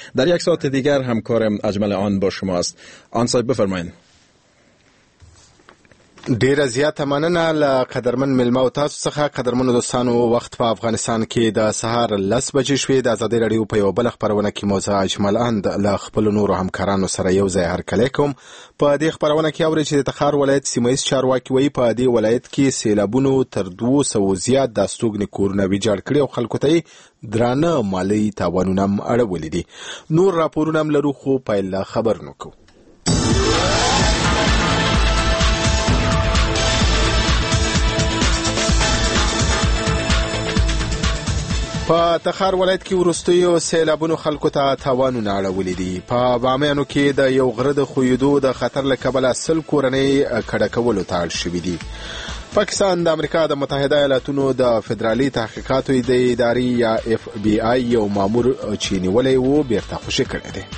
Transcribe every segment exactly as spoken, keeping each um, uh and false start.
در یک ساعت دیگر همکارم اجمل آن با شما است. آن صاحب بفرمایید. ډیره زیاته مننه له قدرمن ملما او تاسو څخه. قدرمنو دوستانو، وخت په افغانستان کې د سهار لس بجې شوې. د ازادۍ راډیو په یو بل خبرونه کې موزه اجمل اند له خپل نورو همکارانو سره یو ځای هرکلی کوم. په دې خبرونه کې اورئ چې د تخار ولایت سیمه‌ایز چارواکي وایي په دې ولایت کې سیلابونو تر دوه سوه زیات د استوګنې کورونه ویجاړ کړي او خلکو ته درانه مالي تاوانونه هم اړولي دي. نور راپورونه هم لرو، خو پیل له خبرونو کوو. په تخار ولایت کې وروستیو سیلابونو خلکو ته تاوانونه اړولي دي. په بامیانو کې د یو غره د ښویېدو د خطر له کبله سل کورنۍ کډه کولو ته اړ شوي دي. پاکستان د امریکا د متحده ایالاتونو د فدرالي تحقیقاتو د ادارې یا اف بی آی یو مامور چې نیولی و بیرته خوشي کړی دی.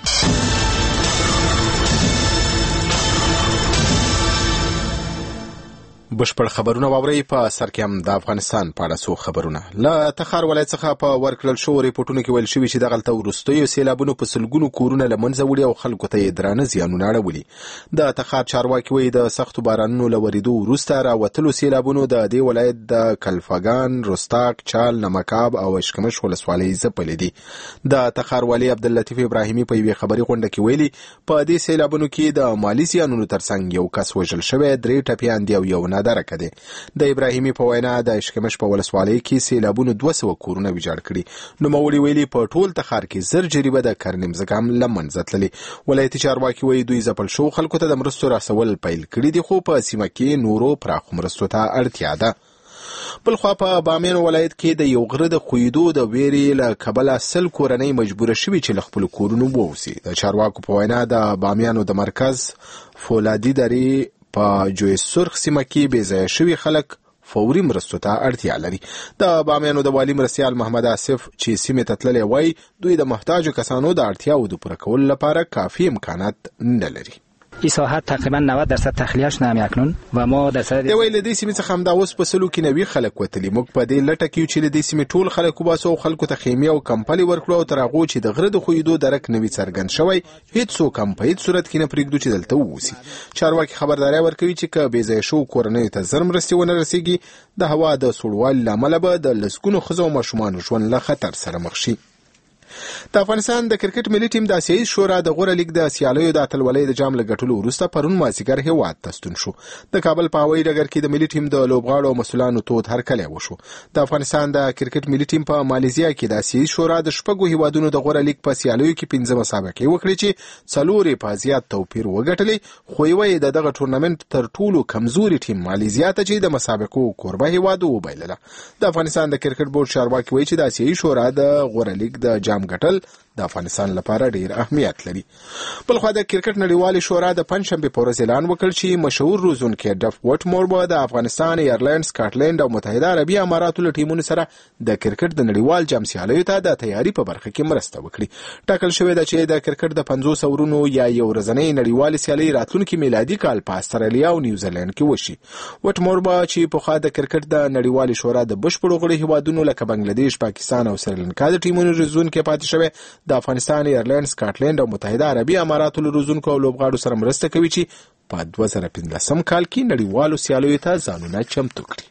بشپړ خبرونه واورئ. په سر کې هم د افغانستان په اړه څو خبرونه. له تخار ولایت څخه په ورکړل شوو ریپورټونو کې ویل شوي چې دغلته وروستیو سیلابونو په سلګونو کورونه له منځه وړي او خلکو ته یې درانه زیانونه اړولي. د تخار چارواکي وایي د سختو بارانونو له ورېدو وروسته راوتلو سیلابونو د دې ولایت د کلفګان، رستاق، چال، نمکاب او اشکمش ولسوالۍ ځپلې دي. د تخار والي عبداللطیف ابراهیمي په یوې خبري غونډه کې ویلي په دې سیلابونو کې د مالي زیانونو ترڅنګ یو کس وژل شوی، درې ټپیان دي او یو درکه ده. د ابراهیمي په وینا د اشکمش په ولسوالۍ کې سیلابونو دوه سوه کورونه ویجاړ کړي. نو مولوي ویلي په ټول تخار کې زر جریبه د کرنې مځکه هم له منځه تللې. ولایتي چارواکي وایي دوی ځپل شوو خلکو ته د مرستو رسول پیل کړي دي، خو په سیمه کې نورو پراخو مرستو ته اړتیا ده. بلخوا په بامیان ولایت کې د یو غره د ښویېدو د ویرې له کبله سل کورنۍ مجبوره شوي چې له خپلو کورونو ووځي. د چارواکو په وینا د بامیانو د مرکز فولادي درې په جوی سرخ سیمه کې بې ځایه شوي خلک فوري مرستو ته اړتیا لري. د بامیانو د والي مرستیال محمد آصف چې سیمې ته تللی وایي دوی د محتاجو کسانو د اړتیاوو د پوره کولو لپاره کافی امکانات نه لري. این ساحت تقریبا نود درصد تخلیه شده هم اکنون و ما در صدد دی ویل د سیمې څخه همدا اوس په سلو کې نوي خلک وتلي. موږ په دې لټه کې چې د سیمې ټول خلک وباسو او خلکو ته خیمې او کمپلې ورکړو او تر هغو چې د غره د ښویېدو درک نوي څرګند شوی هېڅوک هم په هېڅ صورت کې نه پرېږدو چې دلته ووسي. چارواکي خبرداری ورکوي چې که بې ځایه شوو کورنیو ته زر مرستې ونه رسېږي د هوا د سوړوالي له امله به د لسګونو ښځو او ماشومانو ژوند له خطر سره مخ شي. د افغانستان د کرکټ ملي ټیم د اسیایي شورا د غوره لیګ د سیالیو د اتلولۍ د جام له ګټلو وروسته پرون مازدیګر هېواد ته ستون شو. د کابل په هوایي ډګر کې د ملي ټیم د لوبغاړو او مسؤلانو تود هرکلی وشو. د افغانستان د کرکټ ملي ټیم په مالیزیا کې د اسیایي شورا د شپږو هیوادونو د غوره لیګ په سیالیو کې پنځه مسابقې وکړې چې څلور یې په زیات توپیر وګټلې، خو یوه یې د دغه ټورنمنټ تر ټولو کمزوري ټیم مالیزیا ته چې د مسابقو کوربه هیواد وبایلله. د افغانستان د کرکټ بورډ چارواکي وایي چې د اسیایي شورا د غوره لیګ د جام ګټل د افغانستان لپاره ډیر اهمیت لري. بلخوا د کرکټ نړیوالې شورا د پنځشنبې په ورځ اعلان وکړ چې مشهور روزونکی ډف وټمور به د افغانستان، ایرلند، سکاټلند او متحده عربي اماراتو له ټیمونو سره د کرکټ د نړیوال جام سیالیو ته د تیاری په برخه کې مرسته وکړي. ټاکل شوې ده چې د کرکټ د پنځوس اورونو یا یو ورځنۍ نړیوالې سیالۍ راتلونکي میلادي کال په استرالیا او نیوزیلند کې وشي. وټمور به چې پخوا د کرکټ د نړیوالې شورا د بشپړو غړو هیوادونو لکه بنگلاديش، پاکستان او سریلانکا د ټیمونو روزونکی پاتې شوی، د افغانستان، ایرلند، سکاټلند او متحده عربي اماراتو له روزونکو او لوبغاړو سره مرسته کوي چې په دوه زره پنځلسم کال کې نړیوالو سیالیو ته ځانونه چمتو کړي.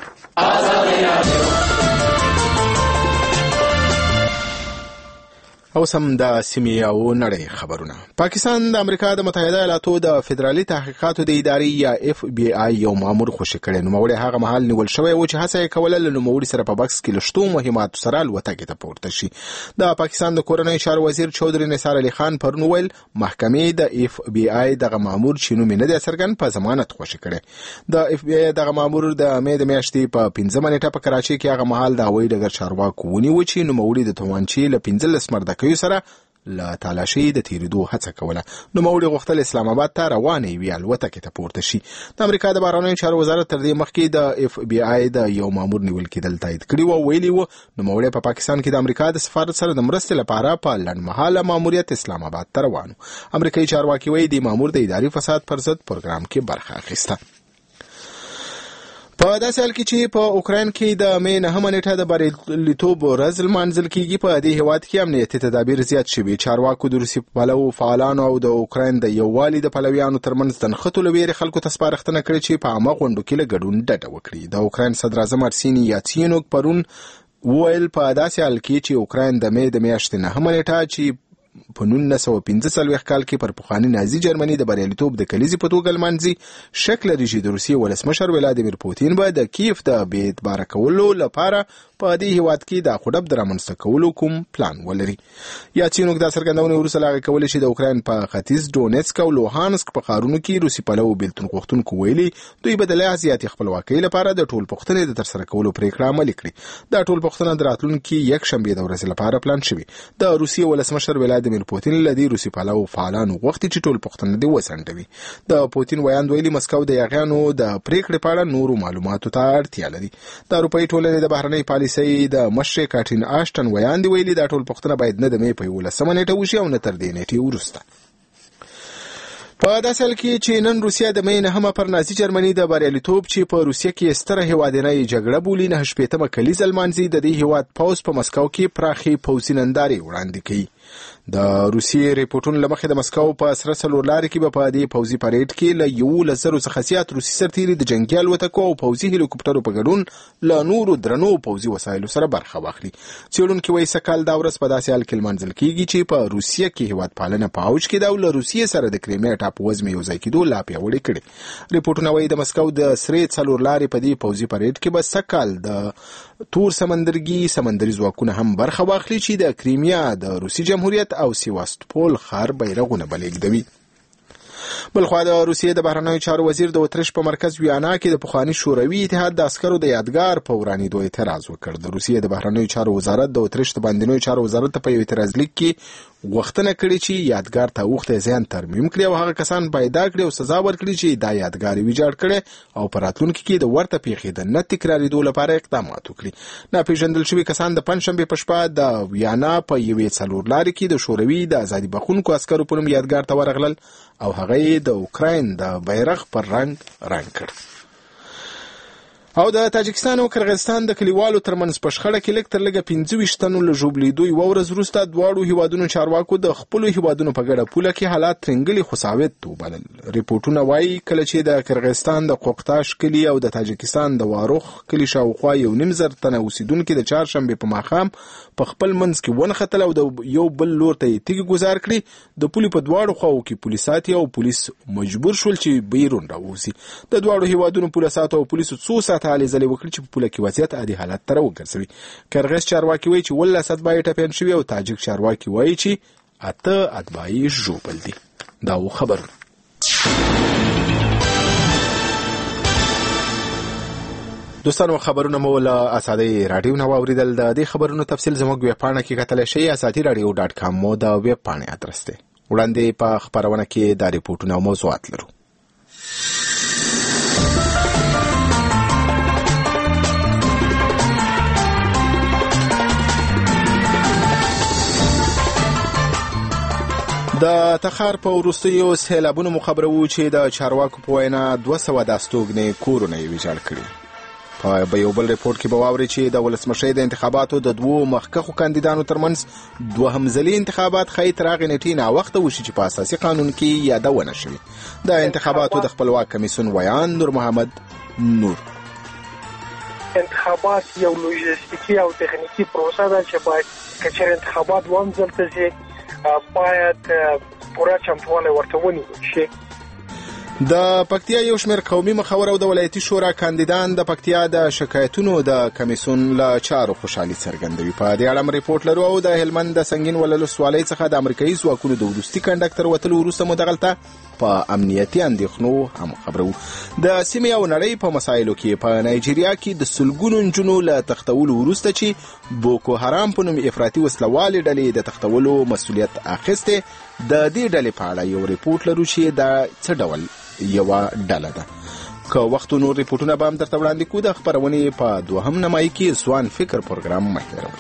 او سم د سیمې او نړۍ خبرونه. پاکستان د امریکا د متحده ایالاتو د فدرالي تحقیقاتو د ادارې یا اف بی آی یو مامور خوشي کړی. نوموړی هغه مهال نیول شوی و چې هڅه یې کوله له نوموړي سره په بکس کې له شتو مهماتو سره الوتکې ته پورته شي. د پاکستان د کورنۍ چارو وزیر چودري نثار علي خان پرون ویل محکمې د اف بی آی دغه مامور چې نوم یې نه دی څرګند په ضمانت خوشي کړی. د اف بی آی دغه مامور د مې د میاشتې په پنځمه نیټه په کراچۍ کې هغه مهال د هوایي ډګر چارواکو ونیو چې نوموړي د توانچې له پنځلس مردکیو سره له تالاشۍ د تیریدو هڅه کوله. نوموړي غوښتل اسلام آباد ته روانې وي الوتکې ته پورته شي. د امریکا د بهرنیو چارو وزارت تر دې مخکې د اف بی آی د یو مامور نیول کېدل تایید کړي و. ویلي و نوموړي په پاکستان کې د امریکا د سفارت سره د مرستې لپاره په لنډمهاله ماموریت اسلام آباد ته روان و. امریکایي چارواکي وایي د مامور د اداري فساد پر ضد پروګرام کې برخه اخیسته. په په داسې حال کې چې په اوکراین کې د مې نهمه نیټه د بریالیتوب ورځ لمانځل کېږي، په دې هیواد کې امنیتي تدابیر زیات شوي. چارواکو د روسي پلو فعالانو او د اوکراین د یووالي د پلویانو ترمنځ د نښتو له ویرې خلکو ته سپارښتنه کړې چې په عامه غونډو کې له ګډون ډډه وکړي. د اوکراین صدر اعظم ارسیني یاتسینوک پرون وویل په داسې حال کې چې اوکراین د مې د میاشتې نهمه نیټه چې په نولس سوه پنځه څلوېښت کال کې پر پخواني نازي جرمني د بریالیتوب د کلیزې په توګه لمانځي، شک لري چې د روسیې ولسمشر ولادیمیر پوتین به د کیف د بې اعتباره کولو لپاره په دې هیواد کې د خودب د رامنځته کولو کوم پلان ولري. یاتسینوک دا څرګندونه وروسته لا کولی چې د اوکراین په ختیځ ډونیتسک او لوهانسک په ښارونو کې روسي پلو بیلتون غوښتونکو ویلي دوی به د لا زیاتې خپلواکۍ لپاره د ټول پوښتنې د ترسره کولو پریکړه عملي کړي. دا ټول پوښتنه د راتلونکي یکشنبې د ورځې لپاره پلان شوي. د روسیې ولسمشر ولادیمیر پوتین لدی روسي پلو فعالانو غوښتي چې ټول پوښتنه دی وسنډوي. د پوتین ویاند ویلي مسکو د یاغیانو د پریکړې په اړه نورو معلوماتو ته اړتیا لري. د اروپایي ټولنې د بهرنۍ پالیسۍ د مشر کاټرین آشټن ویاند ویلي دا ټول پوښتنه باید نه د مې په یولسمه نیټه وشي او نه تر دې نیټې وروسته. په داسې حال کې چې نن روسیه د مې نهمه پر نازي جرمني د بریالیتوب چې په روسیه کې ستره هیوادنۍ جګړه بولي نه شپېتمه کلیزه لمانځي، د دې هیواد پوځ په مسکو کې پراخي پوځي نندارې وړاندې کوي. د روسیې ریپورټونو له مخې د مسکو په سره څلورلارې کې به په دې پوځي پریډ کې له یولس زرو څخه زیات روسي سرتیري د جنګي الوتکو او پوځي هلیکوپټرو په ګډون له نورو درنو پوځي وسایلو سره برخه واخلي. څېړونکي وایي سږ کال دا ورځ په داسې حال کې لمانځل کېږي چې په روسیه کې هیواد پالنه په اوج کې ده او له روسیې سره د کریمیا ټاپووزمې یو ځای کېدو لا پیاوړې کړي. ریپورټونه وایي د مسکو د سرې څلورلارې په دې پوځي پریډ کې به سږ کال د تور سمندرګي سمندري ځواکونه هم برخه واخلي چې د کریمیا د روسي جمهوریت او سیواستوپول ښار بیرغونه بلیږدوي. بلخوا د روسیې د بهرنیو چارو وزیر د اتریش په مرکز ویانا کې د پخواني شوروي اتحاد د عسکرو د یادګار په ورانېدو اعتراض وکړ. د روسیې د بهرنیو چارو وزارت د اتریش د باندنیو چارو وزارت ته په یو اعتراض لیک کې غوښتنه کړې چې یادګار ته اوښته زیان ترمیم کړي او هغه کسان پیدا کړي او سزا ورکړي چې دا یادګار ویجاړ کړي او په راتلونکي کې د ورته پیښې د نه تکرارېدو لپاره اقدامات وکړي. ناپېژندل شوي کسان د پنجشنبې په شپه د ویانا په یوې څلورلارې کې د شوروي د ازادي بخښونکو عسکرو په نوم یادګار ته ورغلل او هغه یې د اوکراین د بیرغ پر رنګ رنګ کړ. او د تاجکستان او قرغیزستان د کلیوالو ترمنځ په شخړه کې لږ تر لږه پنځه ویشت تنو له ژوبلېدو یوه ورځ وروسته دواړو هیوادونو چارواکو د خپلو هیوادونو په ګډه پوله کې حالات ترنګلي خو ثابت وبلل. ریپورټونه وایي کله چې د قرغیزستان د قوقتاش کلي او د تاجکستان د واروخ کلي شاوخوا یو نیم زر تنه اوسېدونکي د چهارشنبې په ماښام په خپل منځ کې ونښتل او د یو بل لور ته یې تیږې ګزار کړي. د پولې په دواړو خواو کې پولیسات او پولیس مجبور شول چې بیرون راووځي. د دواړو هیوادونو پولیساتو او پولیسو څو ساعته هلې ځلې وکړي چې په پوله کې وضعیت عادي حالت ته راوګرځوي. قرغیز چارواکي وایي چې اوولس اتباع یې ټپیان شوي او تاجک چارواکي وایي چې اته اتباع یې ژوبل دي. دا و خبرونه. دوستانو خبرونه مو له اسادي رادیو نو اوریدل. د دې خبرونو تفصیل زموږ ویب پاڼه کې کتلی شئ. اساتي رادیو ډاټ کام مو د ویب پاڼې ادرس دی. وړاندې په خبرونه کې دا ریپورټونه او موضوعات لرو. د تخار په وروستیو سیلابونو مخبرو چې د چارواکو په وینا دوه سوه د استوګنې کورونه یې ویجاړ کړي. په یو بل ریپورټ کې به واورئ چې د ولسمشۍ د انتخاباتو د دوو مخکښو کاندیدانو ترمنځ دوهم ځلي انتخابات ښایي تر هغې نیټې ناوخته وشي چې په اساسي قانون کې یادونه شوې. د انتخاباتو د خپلواک کمیسیون ویان نور محمد نور انتخابات یو لوژستیکي او تخنیکي پروسه ده چې باید که چېرې انتخابات دوهم ځل ته ځي باید پوره چمتووالی ورته ونیول شي. د پکتیا یو شمېر قومي مخور او د ولایتي شورا کاندیدان د پکتیا د شکایتونو د کمیسیون له چارو خوشحالي څرګندوي. په دې اړه ریپورټ لرو او د هلمند د سنگین ولسوالۍ څخه د امریکایي ځواکونو د وروستي کنډکټر وتلو وروسته مو دغلته په امنیتي اندېښنو هم خبرو. د سیمې او نړۍ په مسایلو کې په نایجیریا کې د سلګونو نجونو له تښتولو وروسته چې بوکو حرام په نوم افراطي وسلوالې ډلې د تښتولو مسؤلیت اخیستی، د دې ډلې په اړه یو ریپورټ لرو چې دا څه ډول یوه ډله ده. که وخت نور ریپورټونه به هم درته وړاندې کړو. د خپرونې په دوهم نمایي کې ځوان فکر پروګرام مه هېروئ.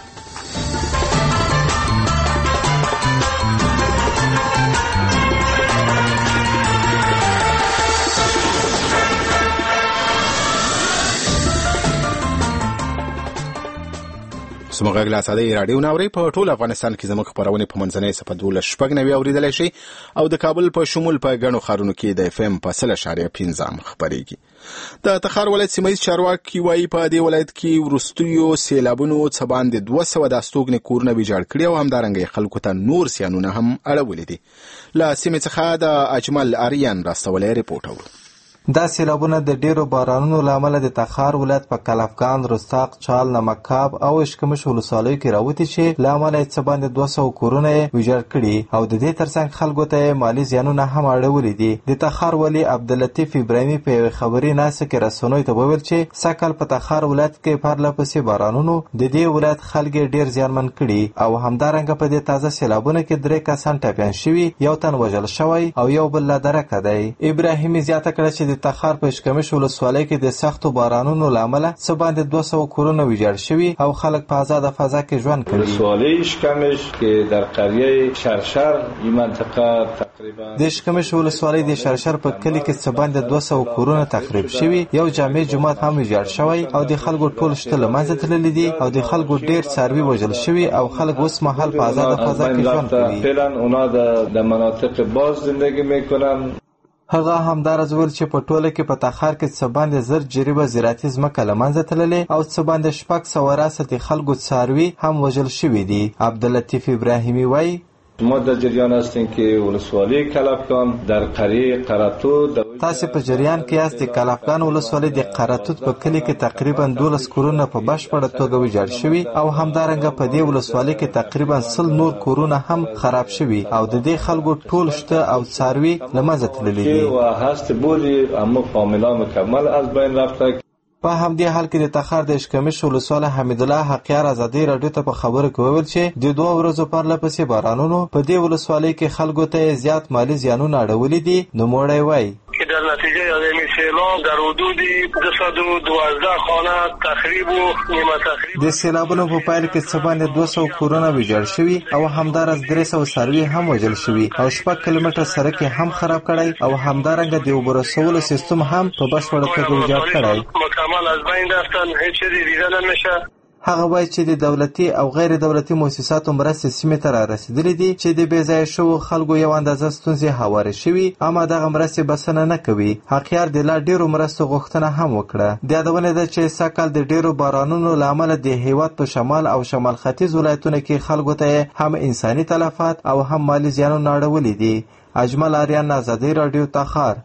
زموږ غږ له ازادۍ راډیو نه اورئ. په ټول افغانستان کې زموږ خپرونې په منځنۍ صفحه دولس شپږ نوي اورېدلی شئ او د کابل په شمول په ګڼو ښارونو کې د اف ام په سل اشاریه پنځه خپرېږي. د تخار ولایت سیمه ییز چارواکي وایي په دې ولایت کې وروستیو سیلابونو څه باندې دوه سوه د استوګنې کورونه ویجاړ کړي او همدارنګه خلکو ته نور زیانونه هم اړولي دي. له سیمې څخه د اجمل اریان راستولی ریپورټ اورو. دا سیلابونه د ډیرو بارانونو له امله د تخار ولایت په کلفګان، رستاق، چال، نمکاب او اشکمش ولسوالیو کې راوتي چې له امله یې څه باندې دوه سوه کورونه یې ویجاړ کړي او د دې ترڅنګ خلکو ته یې مالي زیانونه هم اړولي دي. د تخار والي عبداللطیف ابراهیمي په یوې خبري ناسته کې رسنیو ته وویل چې سږ په تخار ولایت کې پرله پسې بارانونو د دې ولایت خلک ډیر زیانمن کړي او همدارنګه په دې تازه سیلابونو کې درې کسان ټپیان شوي، یو تن وژل شوی او یو بل لا درکه دی. ابراهیمي زیاته کړه چې د تخار په اشکمش ولسوالۍ کې د سختو بارانونو له امله څه باندې دوه سوه کورونه ویجاړ شوي او خلک په آزاده فضا کې ژوند کوي. ولسوالۍ اشکمش کې در قریه شرشر این منطقه تقریبا د اشکمش ولسوالۍ د شرشر په کلي کې څه باندې دوه سوه کورونه تخریب شوي، یو جامع جومات هم ویجاړ شوی او د خلکو ټول شته له منځه تللي دي او د خلکو ډیر څاروي وژل شوي او خلک اوس مهال په آزاده فضا کې ژوند کوي. فعلا اونا د مناطق باز زندگی میکنن. هغه همدارز ویل چې په ټوله کې په تخار کې څه باندې زر جریبه زراعتي ځمکه له منځه تللې او څه باندې شپږ سوه راسته خلکو څاروي هم وژل شوي دي. عبداللطیف ابراهیمي وایي ما در جریان هستیم که ولسوالی کلفگان در قریه قراتود. تاسو په جریان کې یاست. کلفگان ولسوالی د قراتود په کلی کې تقریبا دولس کورونه په بشپړه توګه ویجاړ شوي او همدارنګه په دې ولسوالی کې تقریبا سل نور کورونه هم خراب شوي او د دې خلکو ټول شته او څاروي له منځه تللي دي و هست بودی اما کاملا مکمل از بین رفته. په همدې حال کې د تخار د اشکمش ولسوال حمید الله حقیار ازادي راډیو ته په خبرو کې وویل چې د دوه ورځو پرله پسې بارانونو په دې ولسوالۍ کې خلکو ته زیات مالي زیانونه اړولي دي. نوموړی وایي که در نتیجه از این سیلاب در حدود دویست و دوازده خانه تخریب و نیمه تخریب د سیلابونو په پایله کې څه باندې دوه سوه کورونه ویجاړ شوي او همدارس درې سوه څاروي هم وژل شوي او شپږ کیلومتره سړک یې هم خراب کړی او همدارنګه د اوبو رسولو سیستم هم په بشپړه توګه ویجاړ کړی. مکمل از بین رفتن، هیچ چیزی دیده نمیشه. هغه وایي چې د دولتي او غیر دولتي مؤسساتو مرستې سیمې ته را رسېدلې دي چې د بې ځایه شوو خلکو یو اندازه ستونزې هوارې شوي، اما دغه مرستې بسنه نه کوي. حقیار د لا ډېرو مرستو غوښتنه هم وکړه. د یادونې ده چې سږ کال د ډېرو بارانونو له امله د هېواد په شمال او شمال ختیځ ولایتونو کې خلکو ته هم انساني تلفات او هم مالي زیانونه اړولي دي. اجمل اریان، ازادي راډیو، تخار.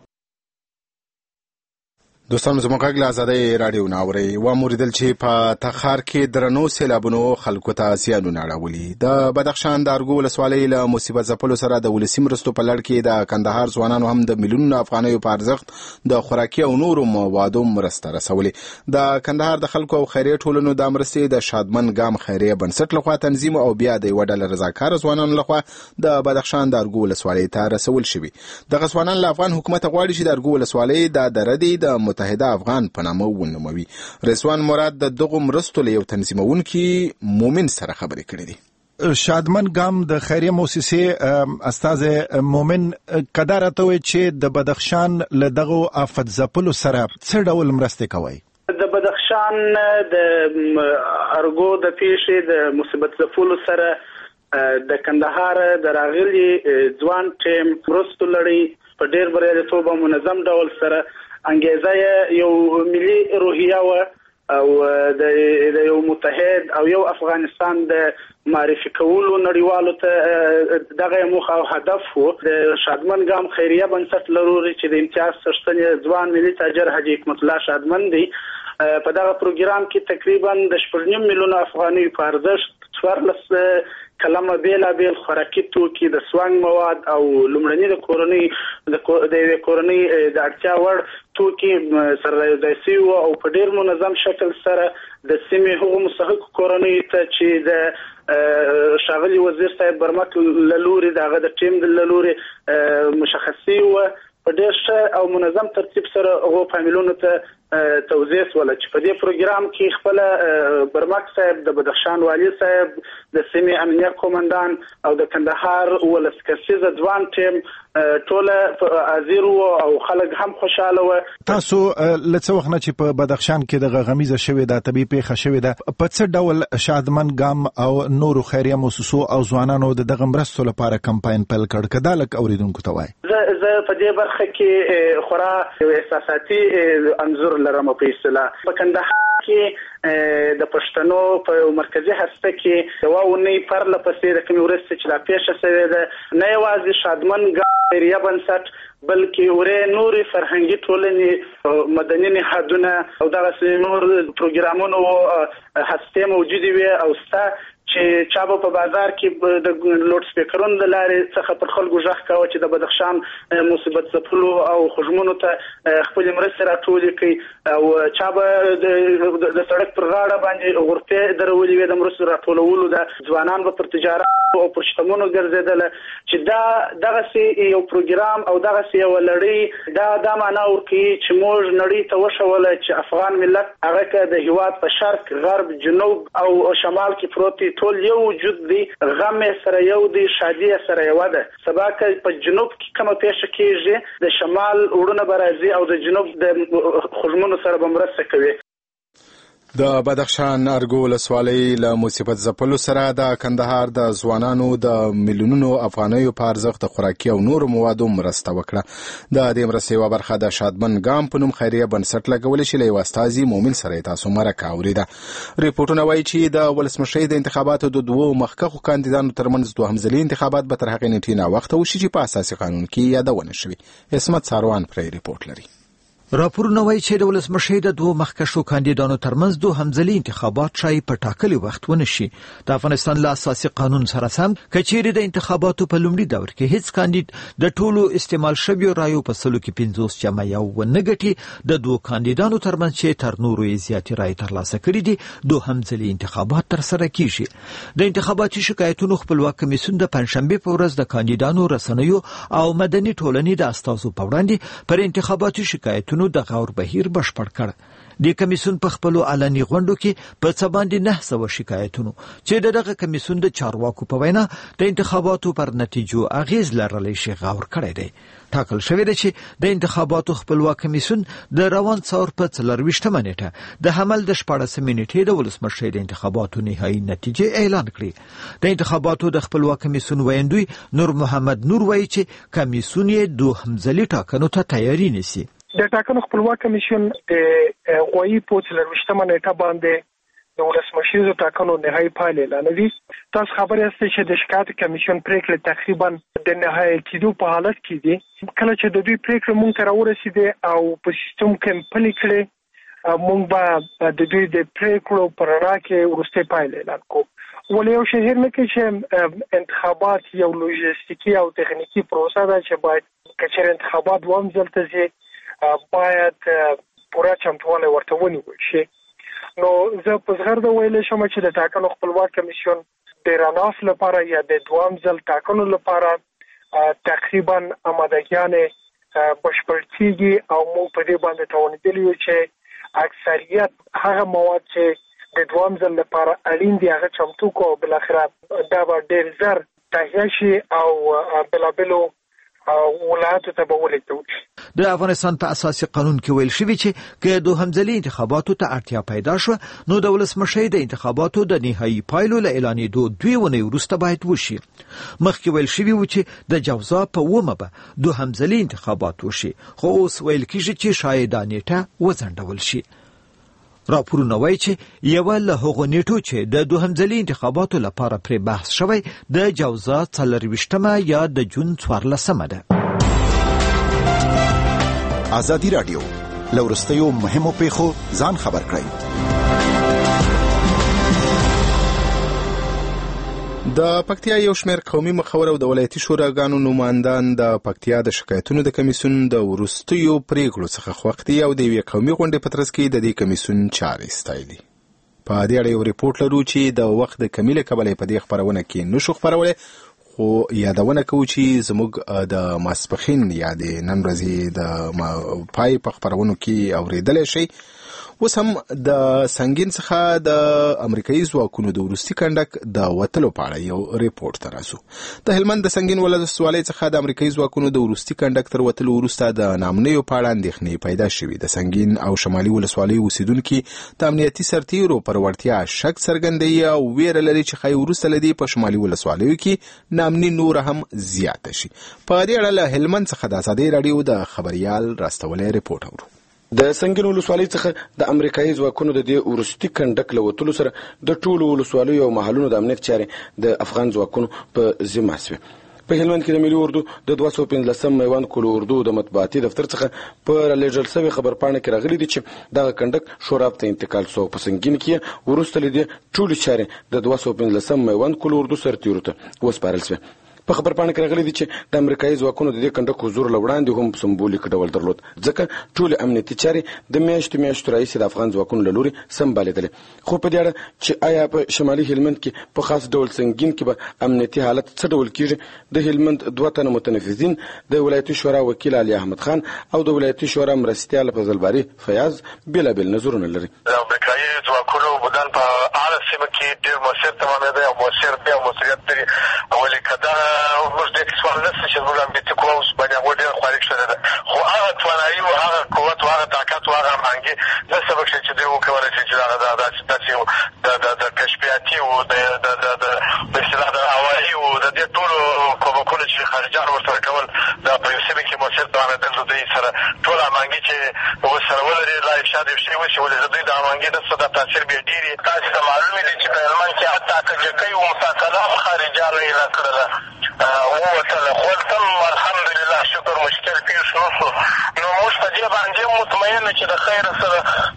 دوستانو زموږ غږ له ازادۍ راډیو نه اورئ. واوریدل چې په تخار کې درنو سیلابونو خلکو ته زیانونه اړولي. د بدخشان د ارګو ولسوالۍ له مصیبت ځپلو سره د ولسي مرستو په لړ کې د کندهار ځوانانو هم د میلیونونو افغانیو په ارزښت د خوراکي او نورو موادو مرسته رسولې. د کندهار د خلکو او خیریه ټولنو د مرستې د شادمن ګام خیریه بنسټ لخوا تنظیم او بیا د یوه ډله رضاکاره ځوانانو لخوا د بدخشان د ارګو ولسوالۍ ته رسول شوي. دغه ځوانان له افغان حکومت غواړي چې د ارګو ولسوالۍ د دردې د متحده افغان په نامه ونوموي. رضوان مراد د دغو مرستو له یو تنظیمونکي مومن سره خبرې کړې دي. شادمن ګام د خیریه مؤسسې استاد مومن قدر ته وی چې د بدخشان له دغه آفت ځپلو سره څه ډول مرسته کوي؟ د بدخشان د ارګو د پیښې د مصیبت ځپلو سره د کندهار د راغلي ځوان ټیم مرستو لړۍ په ډېر بریالیتوب او منظم ډول سره انګیزه یو ملي روحیه و او د یو متحد او یو افغانستان د معرفي کولو نړیوالو ته دغه موخه او هدف وو. د شادمن ګام خیریه بنسټ لروري چې د امتیاز سرشتنې ځوان ملي تاجر حاجي حکمت الله شادمن دی. په دغه پروګرام کې تقریبا د شپږ نیم میلیونه افغاني په ارزښت څوارلس کلمه بیلا بیل خوراکي توکي د سوانګ مواد او لومړني د کورنۍ د کورنۍ د اړتیا وړ توکي سره یوځای شوي او په ډېر منظم شکل سره د سیمې هغو مستحق کورنۍ ته چې د ښاغلي وزیر صاحب برمک له لورې د هغه د ټیم له لورې مشخص شوي وه، په ډېر ښه او منظم ترتیب سره هغو فامیلونو ته توضیح ولا چې په دې پروګرام کې خپل برمک صاحب د بدخشان والی صاحب د سیمې امنیه کومندان او د کندهار ولسکسیزه ځوان ټیم ټول حاضر او خلک هم خوشاله و. تاسو لڅ وخت نه چې په بدخشان کې د غمیزه شوې ده طبي پیښه شوې ده په څه ډول شادمن ګام او نورو خیریه مؤسسو او ځوانانو د دغه مرستو لپاره کمپاین پیل کړ کدالک اوریدونکو ته وای زه زه په دې برخه کې خورا احساساتي انظر لرم په اصطلاح په کندهار کې د پښتنو په مرکزی هسته کې یو ونې پر لپسې د کوم ورسته چې لا پیښه شوې ده نه یوازې شادمن ګاریه بنسټ بلکې ورې نوري فرهنګي ټولنې مدني نهادونه او دغه نور پروګرامونو هسته موجوده وي او ستا چې چا په بازار کې د لوډ سپیکرونو د لارې څخه پر خلکو ژغ کاوه چې د بدخشان مصیبت ځپلو او خجمونو ته خپل مرسته راټولې کوي او چا به د سړک پر غاړه باندې غرفې درولې وي د مرستو راټولولو د ځوانان به پر تجارت او پر شتمنو ګرځېدل چې دا دغه یو پروګرام او دغه یو لړۍ دا دا معنا ورکوي چې موږ نړۍ ته وښوله چې افغان ملت هغه که د هیواد په شرق غرب جنوب او شمال کې پروت ټول یو وجود دی غم سره یو دی شادي سره یو ده سبا که په جنوب کې کومه پیښه کیږي د شمال وړونه برازي او د جنوب د خجمونو سره بمرسته کوي. د بدخشان ارګو ولسوالۍ له مصیبت ځپلو سره د کندهار د ځوانانو د میلیونونو افغانیو په ارزښت د خوراکي او نورو موادو مرسته وکړه. د دې مرستې یوه برخه د شادمن ګام په نوم خیریه بنسټ لګولې چې له یو استازي مومن سره یې تاسو مرکه اورېده. ریپورټونه وایي چې د ولسمشرۍ د انتخاباتو د دوو مخکښو کاندیدانو ترمنځ دوهم ځلي انتخابات به تر هغې نیټې ناوخته وشي چې په اساسي قانون کې یادونه شوې. عصمت ساروان پرې ریپورټ لري. راپورونه وایي چې د ولسمشرۍ د دوه مخکښو کاندیدانو ترمنځ دوهم ځلي انتخابات شاید په ټاکلي وخت ونشي. د افغانستان له اساسي قانون سره سم که چیرې د انتخاباتو په لومړي دور کې هیڅ کاندید د ټولو استعمال شویو رایو په سلو کې پنځوس جمع یو ونه ګټي د دوه کاندیدانو ترمنځ چې تر نورو یې زیاتې رایې ترلاسه کړي دي دوهم ځلي انتخابات ترسره کیږي. د انتخاباتي شکایتونو خپلواک کمیسیون د پنځشنبې په ورځ د کاندیدانو رسنیو او مدني ټولنې د استازو په وړاندې پر انتخاباتي شکایتونو د غور بهیر بشپړ کړ. د کمیسیون په خپلو علني غونډو کې په څه باندې نه سوه شکایتونو چې د دغه کمیسیون د چارواکو په وینا د انتخاباتو پر نتیجو اغیز لرلی شي غور کړی دی. ټاکل شوی دی چې د انتخاباتو خپلواک کمیسیون د روان څور په څلرویشتمه نیټه د حمل د شپاړسمې نیټې د ولسمشرۍ د انتخاباتو نهایي نتیجې اعلان کړي. د انتخاباتو د خپلواک کمیسیون ویندوی نور محمد نور وایي چې کمیسیون یې دوهم ځلي ټاکنو ته تیاری نیسي. د ټاکنو خپلواک کمیسیون د غوایي په څلرویشتمه نیټه باندې د ولسمشریزو ټاکنو نهایي پایلې اعلانوي. تاسو خبر یاست چې د شکایت کمیسیون پریکړې تقریبا د نهایي کېدو په حالت کې دي. کله چې د دوی پریکړې مونږ ته راورسېدې او په سیستم کې پلي کړې مونږ به د دوی د پریکړو په رڼا کې وروستۍ پایلې اعلان کوو. ولې یو شی هېر نه کړئ چې انتخابات یو لوژستیکي او تخنیکي پروسه ده چې باید که چېرې انتخابات دوهم ځل ته ځي باید پوره چمتووالی ورته ونیول شي. نو زه په زغرده ویلی شم چې د ټاکنو خپلواک کمیسیون د راناف لپاره یا د دوهم ځل ټاکنو لپاره تقریبا آمادګیانې بشپړ کېږي او موږ په دې باندې توانېدلي یو چې اکثریت هغه مواد چې د دوهم ځل لپاره اړین دي هغه چمتو کړو. بالاخره دا به ډېر زر تهیه شي او بېلابېلو ولایتو ته به ولېږدول شي. د افغانستان په اساسي قانون کې ویل شوي چې که دوهم ځلي انتخاباتو ته اړتیا پیدا شوه نو د ولسمشرۍ د انتخاباتو د نهایي پایلو له اعلانېدو دوې ونې وروسته باید وشي. مخکې ویل شوي و چې د جوزا په اوومه به دوهم ځلي انتخابات وشي خو اوس ویل کېږي چې شاید دا نیټه وځنډول شي. راپورونه وایي چې یوه له هغو نیټو چې د دوهم ځلي انتخاباتو لپاره پرې بحث شوی د جوزا څلرویشتمه یا د جون څوارلسمه ده. ازادي راډیو له وروستیو مهمو پیښو ځان خبر کړئ. د پکتیا یو شمېر قومي مخور او د ولایتي شوراګانو نمایندان د پکتیا د شکایتونو د کمیسیون د وروستیو پریکړو څخه خوښ دي او د یوې قومي غونډې په ترڅ کې د دې کمیسیون چارې ستایلي. په دې اړه یو ریپورټ لرو چې د وخت د کمی له کبله په دې خپرونه کې نشو خپرولی خو یادونه کوو چې زموږ د ماسپخین یا د نن ورځې د پای په خبرونو کې اورېدلی شئ. اوس هم د سنگین څخه د امریکایي ځواکونو د وروستي کنډک د وتلو په اړه یو ریپورت ته راسو. د هلمند د سنگین ولسوالۍ څخه د امریکایي ځواکونو د وروستي کنډک تر وتلو وروسته د ناامنیو په اړه اندېښنې پیدا شوې. د سنگین او شمالي ولسوالیو اوسیدونکي د امنیتي سرتیرو پر وړتیا شک څرګندوي او ویره لري چې ښایي وروسته له دې په شمالي ولسوالیو کې ناامني نوره هم زیاته شي. په دې اړه له هلمند څخه د ازادۍ راډیو د خبریال راستولی ریپورت اورو. د سنگین ولسوالۍ څخه د امریکایي ځواکونو د دې وروستي کنډک له وتلو سره د ټولو ولسوالیو او محلونو د امنیت چارې د افغان ځواکونو په ذمه شوې. په هلمند کې د ملي اردو د دوه سوه پنځلسم میوند کلو اردو د مطبوعاتي دفتر څخه په رالیږل شوې خبرپاڼه کې راغلي دي چې دغه کنډک شوراب ته انتقال شو. په سنگین کې وروسته له دې ټولې چارې د دوه سوه پنځلسم میوند کلو اردو سرتیرو ته وسپارل شوې. په خبرپاڼه کې راغلي دي چې د امریکایي ځواکونو د دې کنډک حضور له وړاندې هم سمبولیک ډول درلود، ځکه ټولې امنیتي چارې د میاشتو میاشتو راهیسې د افغان ځواکونو له لوري سمبالېدلې. خو په دې اړه چې آیا په شمالي هلمند کې په خاص ډول سنگین کې به امنیتي حالت څه ډول کېږي، د هلمند دوه تنه متنفذین د ولایتي شورا وکیل علي احمد خان او د ولایتي شورا مرستیال فضلباري فیاض بېلابېل نظرونه لري. د امریکایي ځواکونو بدن په اړه سیمه کې ډېر مؤثر تمامېدی او مؤثر دی او مسؤلیت لري. ولې که دغه موږ دې سوال نشته چې زموږ امنیتي قوه اوس باندې هغوی ډېره خواري شوې ده، خو هغه توانایي او هغه قوت او هغه طاقت او هغه هماهنګي نه سبق شي چې دوی وکولی شي چې دغه داسې د کشفیاتي او د په اصطلاح د هوایي او د دې ټولو کومکونو چې خارجیان ورسره کول دا په یو سیمه کې مؤثر تمامېدل د دوی سره ټول هماهنګي چې ورسره ولري لا افشا د یو شی وشي، ولې د دوی د هماهنګي دسته دا تاثیر بیا ډېر وي. تاسې ته معلومې دي چې په هلمند کې حتی کجکۍ او مساکله هم خارجیانو اعلان کړله ووتله، خو هلته هم الحمدلله شکر مشکل پېښ نه شو. نو موږ په دې باندې مطمئنه چې د خیره سره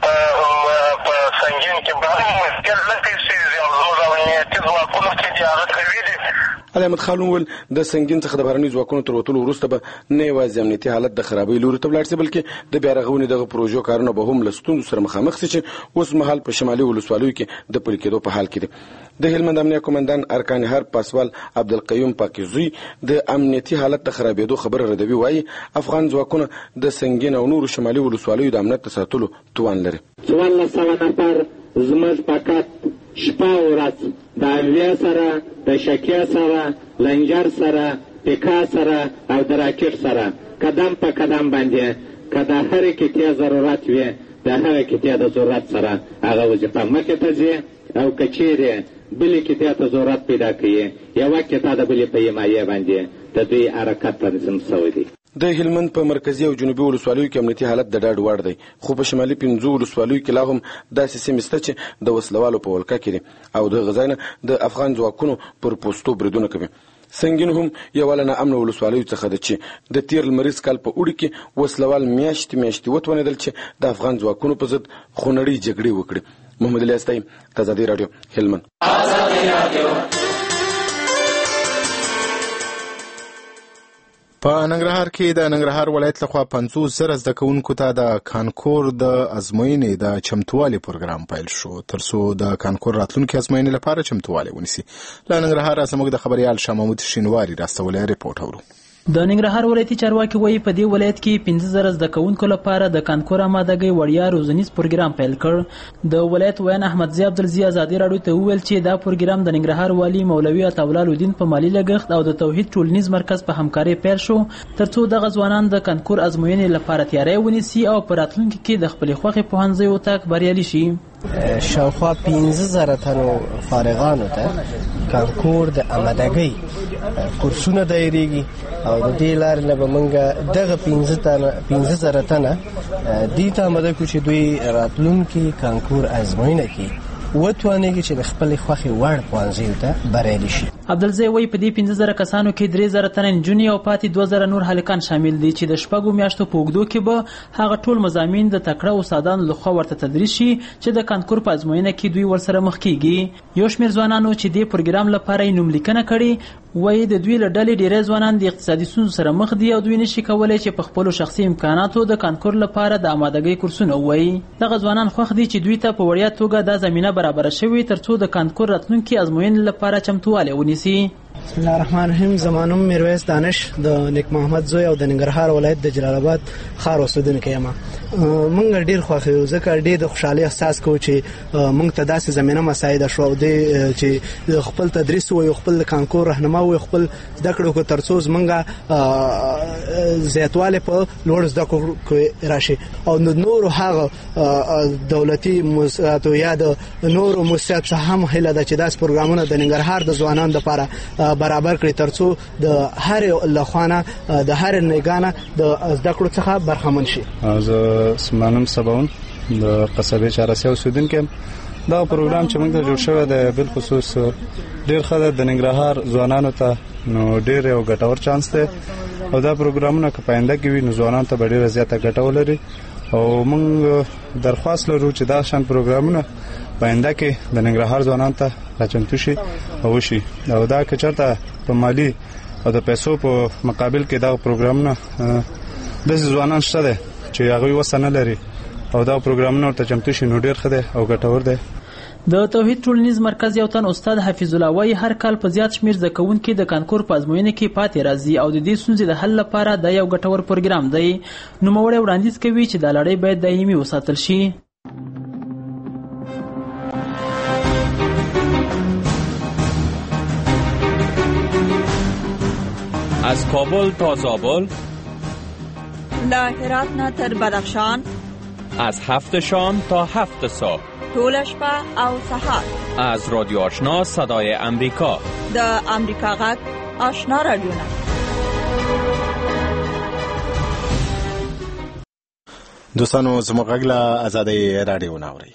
په سنګین کې به هم مشکل نه پېښ شوي او زموږ امنیتي ځواکونو چې دي هغه قوي دي. علي احمد خان وویل د سنگین څخه د بهرنیو ځواکونو تر وتلو وروسته به نه یوازې امنیتي حالت د خرابۍ لوري ته ولاړ شي، بلکې د بیا رغونې دغه پروژو کارونه به هم له ستونزو سره مخامخ شي چې اوس مهال په شمالي ولسوالیو کې د پلي کېدو په حال کې دي. د هلمند امنیه قومندان ارکان هر پاسوال عبدالقیوم پاکیزوی د امنیتي حالت د خرابېدو خبره ردوي، وایي افغان ځواکونه د سنگین او نورو شمالي ولسوالیو د امنیت د ساتلو توان لري. څوارلس سوه نفر زموږ فقط شپه او ورځ د الویا سره د شکیه سره لنجر سره پیکا سره او د راکټ سره قدم په قدم باندې که د هرې کتې ضرورت وي د هغې کتې د ضرورت سره هغه وظیفه مخې ته ځي، او که چیرې بلې کتې ته ضرورت پیدا کوي یوه کته د بلې په حمایې باندې د دوی حرکت تنظیم شوی دی. د هلمند په مرکزي او جنوبي ولسوالیو کې امنیتي حالت د ډاډ وړ دی، خو په شمالي پنځو ولسوالیو کې لا هم داسې سیمې شته چې د وسلوالو په ولکه کې دي او د هغه ځای نه د افغان ځواکونو پر پوستو بریدونه کوي. سنگین هم یوه له ناامنه ولسوالیو څخه ده چې د تېر لمریز کال په اوړي کې وسلوال میاشتې میاشتې وتوانېدل چې د افغان ځواکونو په ضد خونړۍ جګړې وکړي. محمد الیاس طیب، ازادي راډیو، هلمند. په ننګرهار کې د ننګرهار ولایت لخوا پنځوس زره زده کوونکو ته د کانکور د ازموینې د چمتووالي پروګرام پیل شو ترڅو د کانکور راتلونکي ازموینې لپاره چمتووالی ونیسي. له ننګرهاره زموږ د خبریال شاه محمود شینواري راستولی ریپورټ اورو. د ننګرهار ولایتي چارواکي وایي په دې ولایت کې پنځه زره زده کوونکو لپاره د کانکور آمادګۍ وړیا روزنیز پروګرام پیل کړ. د ولایت ویان احمدزي عبدالزي ازادي راډیو ته وویل چې دا پروګرام د ننګرهار والي مولوي عطاالله الدین په مالي لګښت او د توحید ټولنیز مرکز په همکارۍ پیل شو ترڅو دغه ځوانان د کانکور ازموینې لپاره تیاری ونیسي او په راتلونکي کې د خپلې خوښې پوهنځیو تګ بریالي شي. شاوخوا پنځه زره تنو فارغانو ته کانکور د آمادګۍ کورسونه دایریږي او د دې لارې نه به موږ دغه پنځه زره تنه دې ته آماده کړو چې دوی راتلونکي کانکور ازموینه کې وتوانېږي چې د خپلې خوښې وړ پوهنځیو ته بریالي شي. عبدالزی وایي په دې پنځه زره کسانو کې درې زره تنه نجونې او پاتې دوه زره نور هلکان شامل دي چې د شپږو میاشتو په اوږدو کې به هغه ټول مضامین د تکړه استادانو لخوا ورته تدریس شي چې د کانکور په ازموینه کې دوی ورسره مخ کیږي. یو شمېر ځوانانو چې دې پروګرام لپاره یې نوملیکنه کړې وایي د دوی له ډلې ډېری ځوانان د اقتصادي ستونزو سره مخ دي او دوی نشي کولی چې په خپلو شخصي امکاناتو د کانکور لپاره د آمادګۍ کورسونه ووایي. دغه ځوانان خوښ دي چې دوی ته په وړیا توګه دا زمینه برابره شوې ترڅو د کانکور راتلونکي ازموینې لپاره چمتووالی ونیسي. بسم الله الرحمن الرحیم. زمانم میرویس دانش د نیک محمد زوی او د ننګرهار ولایت د جلال آباد ښار اوسیدونکی یم. مونږ ډیر خوښ یو ځکه ډیر د خوشحالۍ احساس کوو چې مونږ ته داسې زمینه مساعده شو او چې خپل تدریس او خپل کانکور رهنما او خپل زده کړو کو ترڅو مونږه زیاتواله په لوړ زده کړو کې راشي او نور هغه دولتي مؤسسات یا د نور مؤسسات هم هله د چې داس پروګرامونه د ننګرهار د ځوانانو لپاره برابر کړي ترڅو د هر لخوانه د هر نیګانه د زده کړو څخه برخمن شي. زه سمانم سباون د قصبې چارسي اوسیدونکو دا پروګرام چې موږ ته جوړ شوی دی بل خصوص ډیر خلک د ننګرهار ځوانانو ته نو ډیر یو ګټور چانس دی او دا پروګرامونه که پاینده کې وي نو ځوانانو ته ډیره زیاته ګټه ولري او موږ درخواست لرو چې دا شان پروګرامونه پاینده کې د ننګرهار ځوانانو ته راچمتو شي او شي او دا که چېرته په مالي او د پیسو په مقابل کې دا پروګرامونه داسې ځوانان شته دی چې هغوی وسه نه لري او دا پروګرامونه ورته چمتو شي نو ډېر ښه دی او ګټور دی. د توحید ټولنیز مرکز یو تن استاد حفیظ الله وایي هر کال په زیات شمیر زده کوونکي د کانکور په ازموینه کې پاتې راځي او د دې ستونزې د حل لپاره دا یو ګټور پروګرام دی. نوموړی وړاندیز کوي چې دا لړۍ باید دایمي وساتل شي. از کابل تا زابل، له هرات نه تر بدخشان، از هفت شام تا هفت صبح، ټول شپه او سهار، از رادیو آشنا صدای امریکا، د امریکا غږ آشنا رادیوونه. دوستانو زموږ غږ له ازادۍ راډیو ناوري.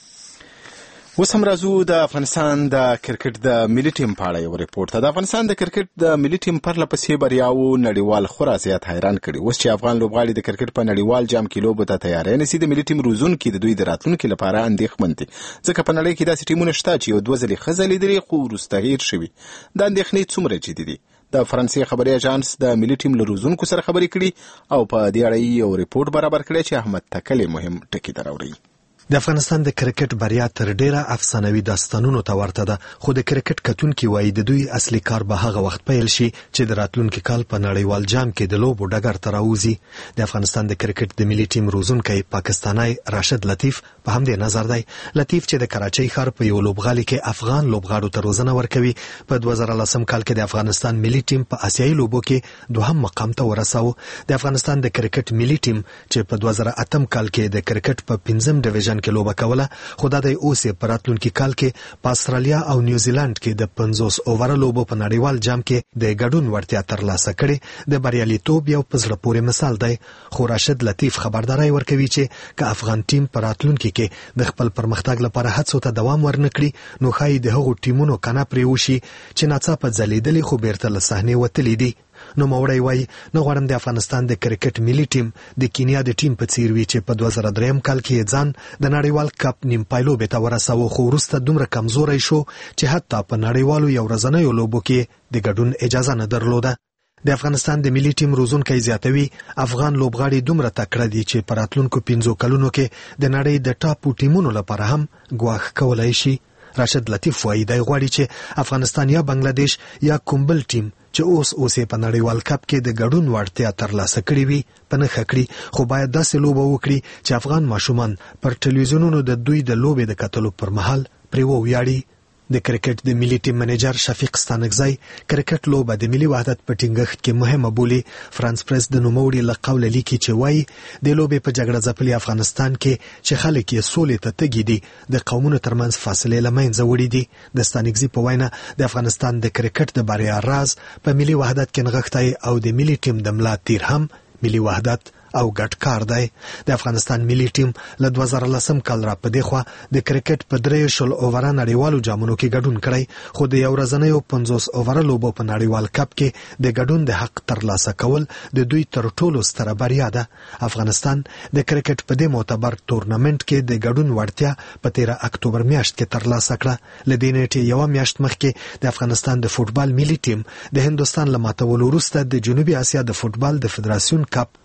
اوس هم راځو د افغانستان د کرکټ د ملي ټیم په اړه یو ریپورت ته. د افغانستان د کرکټ د ملي ټیم پرله پسې بریاوو نړیوال خورا زیات حیران کړي. اوس چې افغان لوبغاړي د کرکټ په نړیوال جام کې لوبو ته تیاری نیسي د ملي ټیم روزونکي د دوی د راتلونکي لپاره اندېښمن دي ځکه په نړۍ کې داسې ټیمونه شته چې یو دوه ځلې ښه ځلېدلي خو وروسته هیر شوي. دا اندېښنې څومره جدي دي؟ د فرانسې خبري اژانس د ملي ټیم له روزونکو سره خبرې کړي او په دې اړه یو ریپورت برابر کړی چې احمد تکلې مهم ټکي دراوړي. د افغانستان د کرکټ بریا تر ډیره افسانوي داستانونو ته ورته ده خو د کرکټ کتونکي وایي د دوی اصلي کار به هغه وخت پیل شي چې د راتلونکي کال په نړیوال جام کې د لوبو ډګر ته راوځي. د افغانستان د کرکټ د ملي ټیم روزونکی پاکستانی راشد لطیف په همدې نظر دی. لطیف چې د کراچۍ ښار په یو لوبغالي کې افغان لوبغاړو ته روزنه ورکوي په دوه زره لسم کال کې د افغانستان ملي ټیم په آسیایي لوبو کې دوهم مقام ته ورساوه. د افغانستان د کرکټ ملي ټیم چې په دوه زره اتم کال کې د کرکټ په پنځم ډیویژن کې لوبه کوله خو دا د اوس په راتلونکي کال کې په استرالیا او نیوزیلند کې د پنځوس اوور لوبو په نړیوال جام کې د ګډون وړتیا ترلاسه کړي د بریالیتوب یو په زړه پورې مثال دی. خو راشد لطیف خبرداري ورکوي چې که افغان ټیم په راتلونکي کې د خپل پرمختګ لپاره هڅو ته دوام ورنکړي نو ښایي د هغو ټیمونو کنه پرې وشي چې ناڅاپه ځلیدلي خو بیرته له صحنې وتلي دي. نو موري وای نو غواړم د افغانستان د کرکټ ملي ټیم د کینیا د ټیم په څیر وي چې په دوه زره درې کال کې ځان د نړیوال کپ نیم پایلو به تا ورساوه خو وروسته دومره کمزوري شو چې حتی په نړیوالو یو ورځنیو لوبو کې د ګډون اجازه نه درلوده. د افغانستان د ملي ټیم روزونکي زیاتوي افغان لوبغاړي دومره تکړه دي چې په راتلونکو پنځو کلونو کې د نړۍ د ټاپو ټیمونو لپاره هم ګواښ کولای شي. راشد لطیف وایي دی غواړي چې افغانستان یا بنگلاديش یا کوم بل ټیم چې اوس اوسې په نړیوال کپ کې د ګډون وړتیا ترلاسه کړې وي په نښه کړي خو باید داسې لوبه وکړي چې افغان ماشومان پر ټلویزیونونو د دوی د لوبې د کتلو پر مهال پرې وویاړي. د کرکټ د ملي ټیم منیجر شفیق ستانکزی کرکټ لوبه د ملي وحدت په ټینګښت کې مهمه بولي. فرانس پریس د نوموړي له قوله لیکي چې وایي د لوبې په جګړه ځپلي افغانستان کې چې خلک یې سولې ته تږي دي د قومونو ترمنځ فاصلې له منځه وړي دي. د ستانکزي په وینا د افغانستان د کرکټ د بریا راز په ملي وحدت کې نغښتی او د ملي ټیم د ملا تیر هم ملي وحدت او ګډ کار دی. د افغانستان ملي ټیم له دوه زره لسم کال را پدې خوا د کرکټ په درې شل اوور نړیوالو جامونو کې ګډون کړی خو د یو ورځنیو پنځوس اوور لوبو په نړیوال کپ کې د ګډون د حق ترلاسه کول د دوی تر ټولو ستره بریا ده. افغانستان د کرکټ په دې معتبر تورنمنت کې د ګډون وړتیا په تیره اکتوبر میاشت کې ترلاسه کړه. له دې نیټې یو میاشت مخکې د افغانستان د فوټبال ملي ټیم د هندستان له ماتولو وروسته د جنوبي اسیا د فوټبال د فدراسیون کپ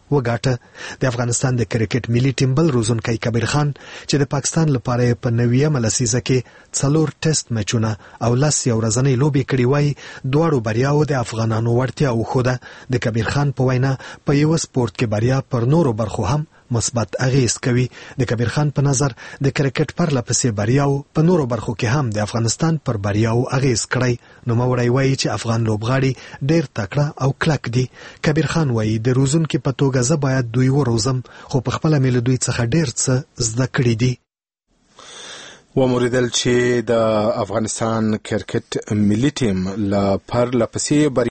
وګاټه. د افغانستان د کرکټ ملي ټیم بل روزونکی کبیر خان چې د پاکستان لپاره په نویمه لسیزه کې څلور ټیسټ میچونه او لس یو ورځنۍ لوبې کړې وای، دواړو بریاو د افغانانو وړتیا وښوده. د کبیر خان په وینا په یو سپورت کې بریا پر نورو برخو هم مثبت اغیز کوي. د کبیر خان په نظر د کرکټ پرله پسې بریاو په نورو برخو کې هم د افغانستان پر بریاو اغیز کړی. نوموړی وایي چې افغان لوبغاړي ډېر تکړه او کلک دي. کبیر خان وایي د روزونکي په توګه زه باید دوی وروزم، خو په خپله مې له دوی څخه ډېر څه زده کړي دي. وموریدل چې د افغانستان کرکټ ملي ټیم له پرله پسې